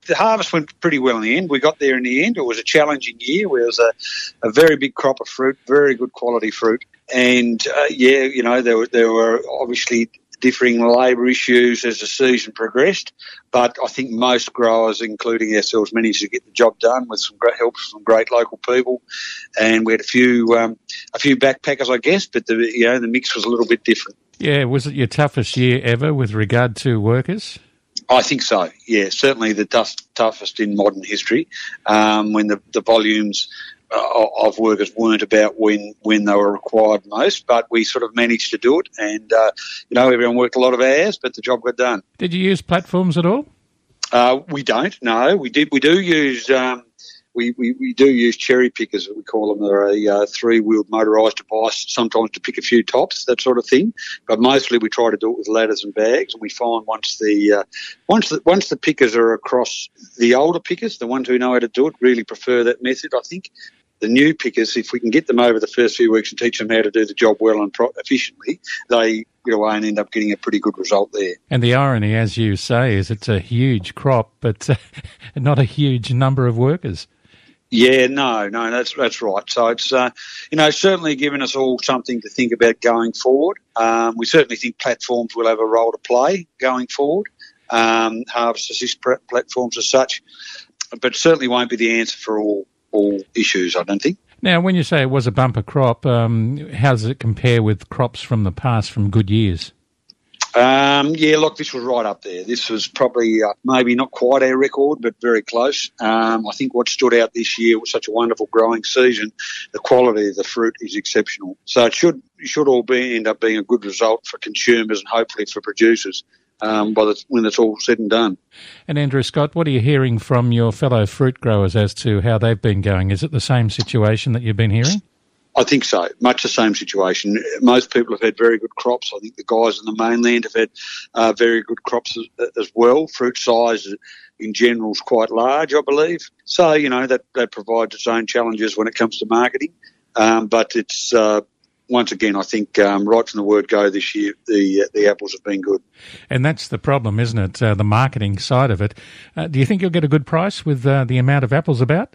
the harvest went pretty well in the end. We got there in the end. It was a challenging year. It was a very big crop of fruit, very good quality fruit. And, there were obviously differing labour issues as the season progressed, but I think most growers, including ourselves, managed to get the job done with some great help from some great local people, and we had a few backpackers, I guess, but the mix was a little bit different. Yeah, was it your toughest year ever with regard to workers? I think so. Yeah, certainly the toughest in modern history, when the volumes of workers weren't about when they were required most, but we sort of managed to do it, and everyone worked a lot of hours, but the job got done. Did you use platforms at all? We don't. No, we do use. We do use cherry pickers, we call them. They're a three-wheeled motorised device, sometimes to pick a few tops, that sort of thing. But mostly we try to do it with ladders and bags. And we find once the pickers are across, the older pickers, the ones who know how to do it, really prefer that method, I think. The new pickers, if we can get them over the first few weeks and teach them how to do the job well and efficiently, they get away and end up getting a pretty good result there. And the irony, as you say, is it's a huge crop, but not a huge number of workers. Yeah, no, that's right. So it's certainly given us all something to think about going forward. We certainly think platforms will have a role to play going forward. Harvest assist platforms as such, but certainly won't be the answer for all issues, I don't think. Now, when you say it was a bumper crop, how does it compare with crops from the past, from good years? This was right up there. This was probably maybe not quite our record, but very close. I think what stood out this year was such a wonderful growing season. The quality of the fruit is exceptional. So it should all end up being a good result for consumers and hopefully for producers when it's all said and done. And Andrew Scott, what are you hearing from your fellow fruit growers as to how they've been going? Is it the same situation that you've been hearing? I think so. Much the same situation. Most people have had very good crops. I think the guys in the mainland have had very good crops as well. Fruit size in general is quite large, I believe. So, that provides its own challenges when it comes to marketing. But it's, once again, I think right from the word go this year, the apples have been good. And that's the problem, isn't it? The marketing side of it. Do you think you'll get a good price with the amount of apples about?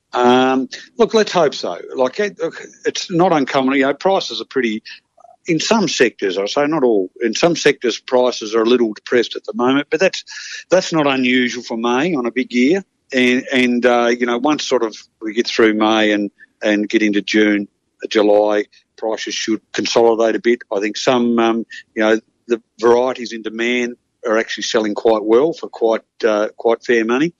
Look, let's hope so. It's not uncommon. Prices are pretty, in some sectors, I say not all, in some sectors prices are a little depressed at the moment, but that's not unusual for May on a big year. And once sort of we get through May and get into June, July, prices should consolidate a bit. I think some, the varieties in demand are actually selling quite well for quite fair money.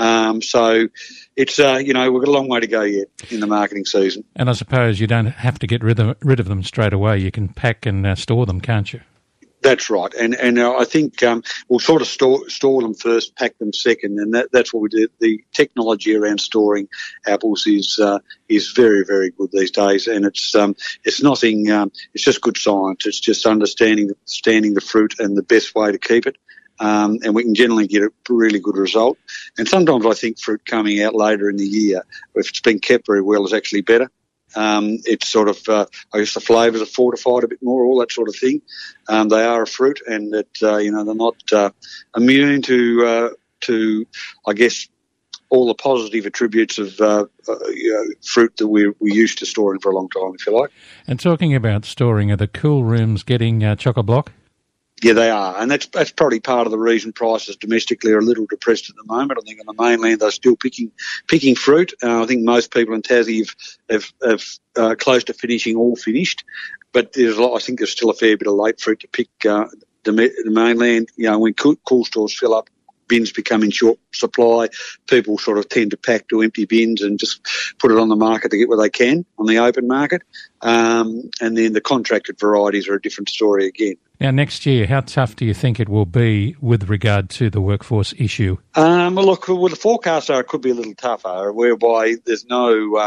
So it's, we've got a long way to go yet in the marketing season. And I suppose you don't have to get rid of them straight away. You can pack and store them, can't you? That's right. And I think we'll sort of store them first, pack them second, and that's what we do. The technology around storing apples is very, very good these days, and it's nothing. It's just good science. It's just understanding the fruit and the best way to keep it. And we can generally get a really good result. And sometimes I think fruit coming out later in the year, if it's been kept very well, is actually better. It's sort of, I guess the flavours are fortified a bit more, all that sort of thing. They are a fruit, and that they're not immune to I guess all the positive attributes of fruit that we're used to storing for a long time, if you like. And talking about storing, are the cool rooms getting chock-a-block? Yeah, they are, and that's probably part of the reason prices domestically are a little depressed at the moment. I think on the mainland they're still picking fruit. I think most people in Tassie have close to finishing, all finished, but I think there's still a fair bit of late fruit to pick. The mainland, when cool stores fill up, bins become in short supply, people sort of tend to pack to empty bins and just put it on the market to get what they can on the open market. And then the contracted varieties are a different story again. Now, next year, how tough do you think it will be with regard to the workforce issue? Well, look, the forecasts are it could be a little tougher, whereby there's no,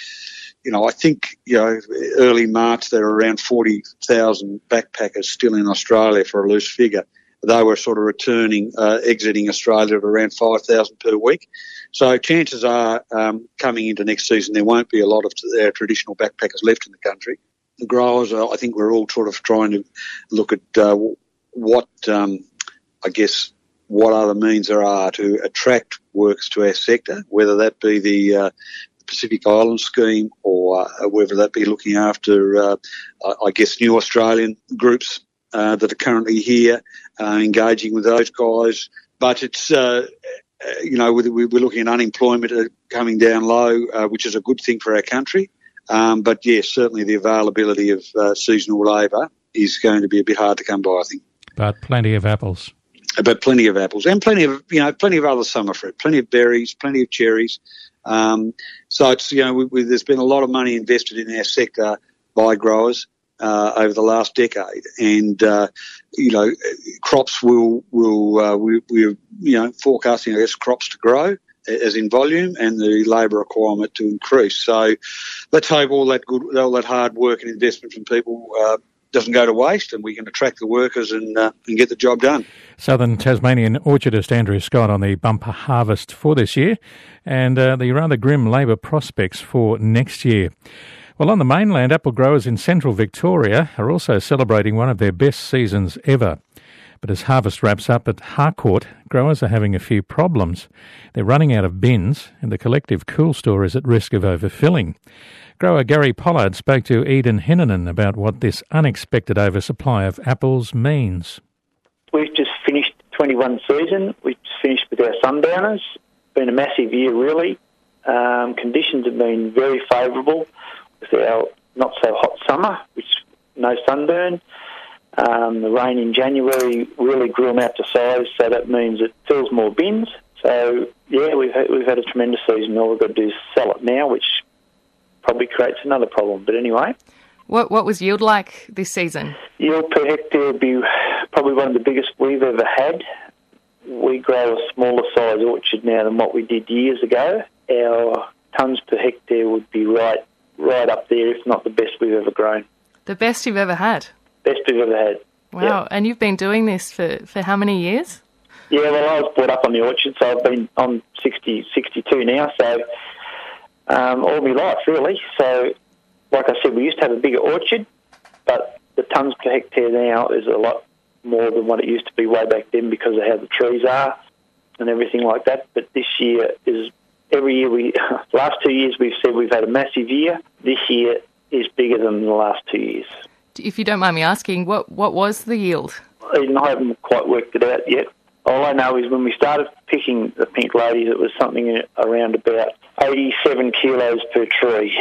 I think, early March there were around 40,000 backpackers still in Australia for a loose figure. They were sort of exiting Australia at around 5,000 per week. So chances are coming into next season there won't be a lot of our traditional backpackers left in the country. The growers, I think we're all sort of trying to look at what what other means there are to attract workers to our sector, whether that be the Pacific Island scheme or whether that be looking after, I guess, new Australian groups that are currently here, engaging with those guys. But it's, we're looking at unemployment coming down low, which is a good thing for our country. But yes, certainly the availability of seasonal labour is going to be a bit hard to come by, I think. But plenty of apples. But plenty of apples and plenty of other summer fruit, plenty of berries, plenty of cherries. So it's, there's been a lot of money invested in our sector by growers over the last decade, and crops we're forecasting, I guess, crops to grow as in volume and the labour requirement to increase. So let's hope all that hard work and investment from people doesn't go to waste, and we can attract the workers and get the job done. Southern Tasmanian orchardist Andrew Scott on the bumper harvest for this year and the rather grim labour prospects for next year. Well, on the mainland, apple growers in central Victoria are also celebrating one of their best seasons ever. But as harvest wraps up at Harcourt, growers are having a few problems. They're running out of bins and the collective cool store is at risk of overfilling. Grower Gary Pollard spoke to Eden Hennanen about what this unexpected oversupply of apples means. We've just finished 21 season. We've just finished with our sundowners. It's been a massive year, really. Conditions have been very favourable with our not-so-hot summer, which no sunburn. The rain in January really grew them out to size, so that means it fills more bins. So, yeah, we've had a tremendous season. All we've got to do is sell it now, which probably creates another problem. But anyway. What was yield like this season? Yield per hectare would be probably one of the biggest we've ever had. We grow a smaller size orchard now than what we did years ago. Our tonnes per hectare would be right up there, if not the best we've ever grown. The best you've ever had? Best we've ever had. Wow, yep. And you've been doing this for how many years? Yeah, well, I was brought up on the orchard, so I've been on 62 now, so all my life, really. So, like I said, we used to have a bigger orchard, but the tonnes per hectare now is a lot more than what it used to be way back then because of how the trees are and everything like that. But this year is, every year last 2 years we've said we've had a massive year. This year is bigger than the last 2 years. If you don't mind me asking, what was the yield? I haven't quite worked it out yet. All I know is when we started picking the pink ladies, it was something around about 87 kilos per tree.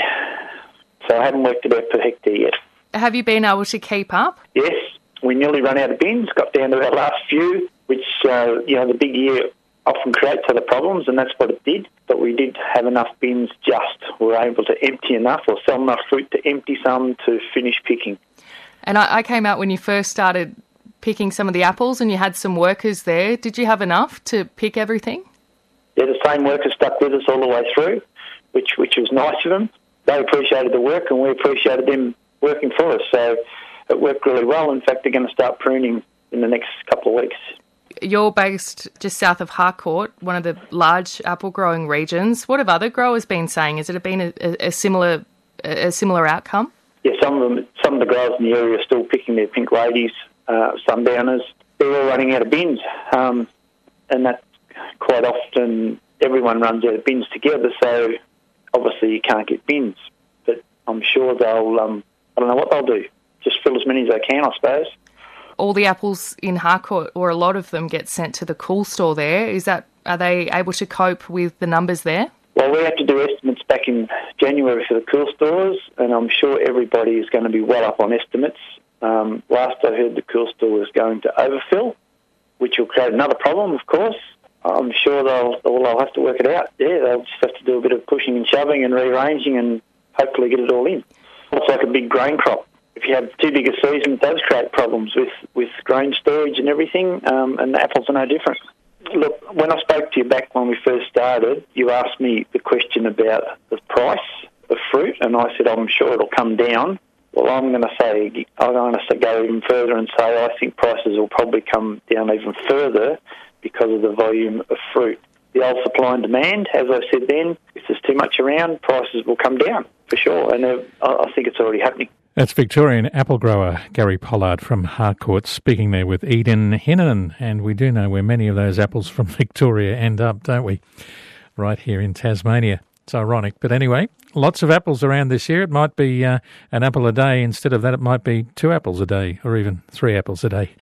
So I haven't worked it out per hectare yet. Have you been able to keep up? Yes. We nearly ran out of bins, got down to our last few, which, the big year often creates other problems, and that's what it did. But we did have enough bins just. We were able to empty enough or sell enough fruit to empty some to finish picking. And I came out when you first started picking some of the apples and you had some workers there. Did you have enough to pick everything? Yeah, the same workers stuck with us all the way through, which was nice of them. They appreciated the work and we appreciated them working for us. So it worked really well. In fact, they're going to start pruning in the next couple of weeks. You're based just south of Harcourt, one of the large apple growing regions. What have other growers been saying? Has it been a similar outcome? Yeah, some of the growers in the area are still picking their pink ladies, sundowners. They're all running out of bins, and that quite often everyone runs out of bins together. So obviously you can't get bins, but I'm sure they'll. I don't know what they'll do. Just fill as many as they can, I suppose. All the apples in Harcourt, or a lot of them, get sent to the cool store there. Are they able to cope with the numbers there? Well, we had to do estimates back in January for the cool stores, and I'm sure everybody is going to be well up on estimates. Last I heard, the cool store was going to overfill, which will create another problem, of course. I'm sure they'll have to work it out. Yeah, they'll just have to do a bit of pushing and shoving and rearranging and hopefully get it all in. It's like a big grain crop. If you have too big a season, it does create problems with grain storage and everything, and the apples are no different. Look, when I spoke to you back when we first started, you asked me the question about the price of fruit, and I said I'm sure it'll come down. Well, I'm going to go even further and say I think prices will probably come down even further because of the volume of fruit. The old supply and demand, as I said then, if there's too much around, prices will come down for sure, and I think it's already happening. That's Victorian apple grower Gary Pollard from Harcourt speaking there with Eden Hinnan, and we do know where many of those apples from Victoria end up, don't we? Right here in Tasmania. It's ironic, but anyway, lots of apples around this year. It might be an apple a day. Instead of that, it might be 2 apples a day or even 3 apples a day.